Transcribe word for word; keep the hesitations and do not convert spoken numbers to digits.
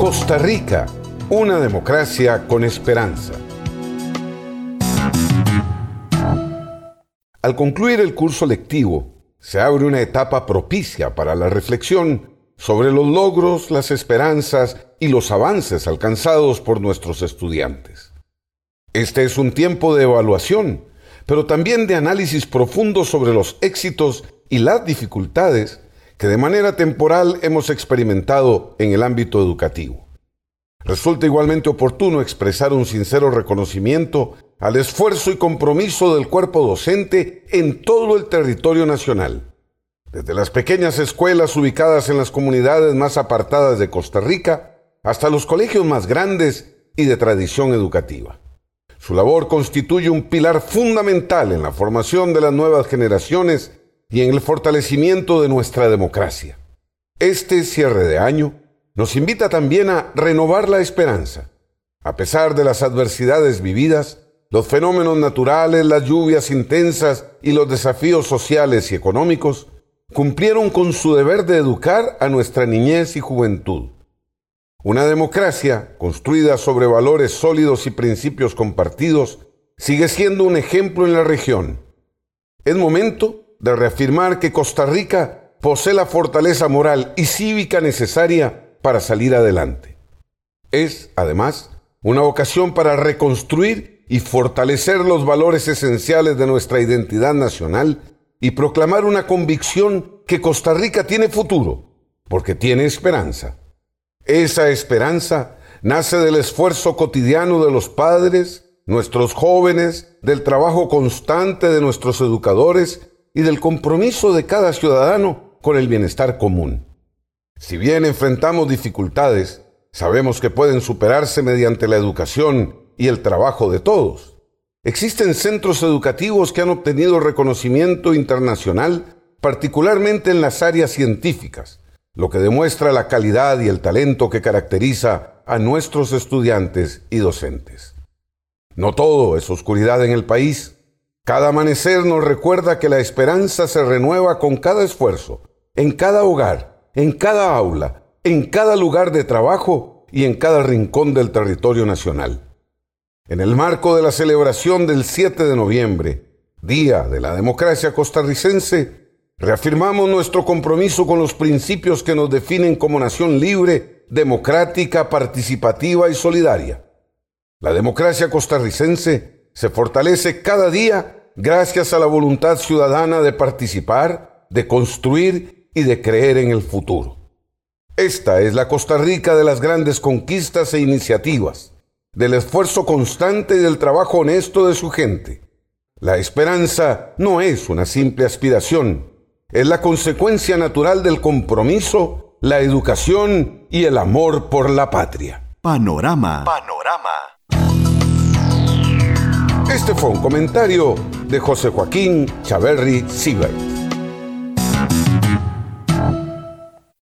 Costa Rica, una democracia con esperanza. Al concluir el curso lectivo, se abre una etapa propicia para la reflexión sobre los logros, las esperanzas y los avances alcanzados por nuestros estudiantes. Este es un tiempo de evaluación, pero también de análisis profundo sobre los éxitos y las dificultades que de manera temporal hemos experimentado en el ámbito educativo. Resulta igualmente oportuno expresar un sincero reconocimiento al esfuerzo y compromiso del cuerpo docente en todo el territorio nacional, desde las pequeñas escuelas ubicadas en las comunidades más apartadas de Costa Rica hasta los colegios más grandes y de tradición educativa. Su labor constituye un pilar fundamental en la formación de las nuevas generaciones y en el fortalecimiento de nuestra democracia. Este cierre de año nos invita también a renovar la esperanza. A pesar de las adversidades vividas, los fenómenos naturales, las lluvias intensas y los desafíos sociales y económicos cumplieron con su deber de educar a nuestra niñez y juventud. Una democracia construida sobre valores sólidos y principios compartidos sigue siendo un ejemplo en la región. Es momento de reafirmar que Costa Rica posee la fortaleza moral y cívica necesaria para salir adelante. Es, además, una ocasión para reconstruir y fortalecer los valores esenciales de nuestra identidad nacional y proclamar una convicción que Costa Rica tiene futuro, porque tiene esperanza. Esa esperanza nace del esfuerzo cotidiano de los padres, nuestros jóvenes, del trabajo constante de nuestros educadores y del compromiso de cada ciudadano con el bienestar común. Si bien enfrentamos dificultades, sabemos que pueden superarse mediante la educación y el trabajo de todos. Existen centros educativos que han obtenido reconocimiento internacional, particularmente en las áreas científicas, lo que demuestra la calidad y el talento que caracteriza a nuestros estudiantes y docentes. No todo es oscuridad en el país. Cada amanecer nos recuerda que la esperanza se renueva con cada esfuerzo, en cada hogar, en cada aula, en cada lugar de trabajo y en cada rincón del territorio nacional. En el marco de la celebración del siete de noviembre, Día de la Democracia Costarricense, reafirmamos nuestro compromiso con los principios que nos definen como nación libre, democrática, participativa y solidaria. La democracia costarricense se fortalece cada día gracias a la voluntad ciudadana de participar, de construir y de creer en el futuro. Esta es la Costa Rica de las grandes conquistas e iniciativas, del esfuerzo constante y del trabajo honesto de su gente. La esperanza no es una simple aspiración, es la consecuencia natural del compromiso, la educación y el amor por la patria. Panorama. Panorama. Este fue un comentario de José Joaquín Chaverri Sibert.